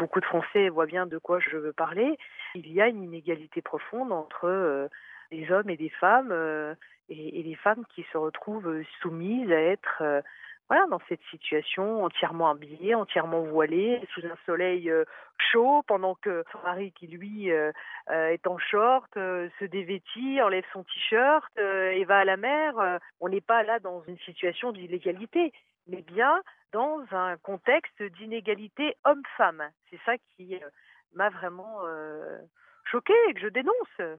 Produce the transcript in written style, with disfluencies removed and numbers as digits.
beaucoup de Français voient bien de quoi je veux parler. Il y a une inégalité profonde entre les hommes et les femmes, et les femmes qui se retrouvent soumises à être voilà, dans cette situation entièrement habillée, entièrement voilée, sous un soleil chaud, pendant que son mari qui lui est en short, se dévêtit, enlève son t-shirt et va à la mer. On n'est pas là dans une situation d'illégalité, mais bien dans un contexte d'inégalité homme-femme. C'est ça qui m'a vraiment choquée et que je dénonce.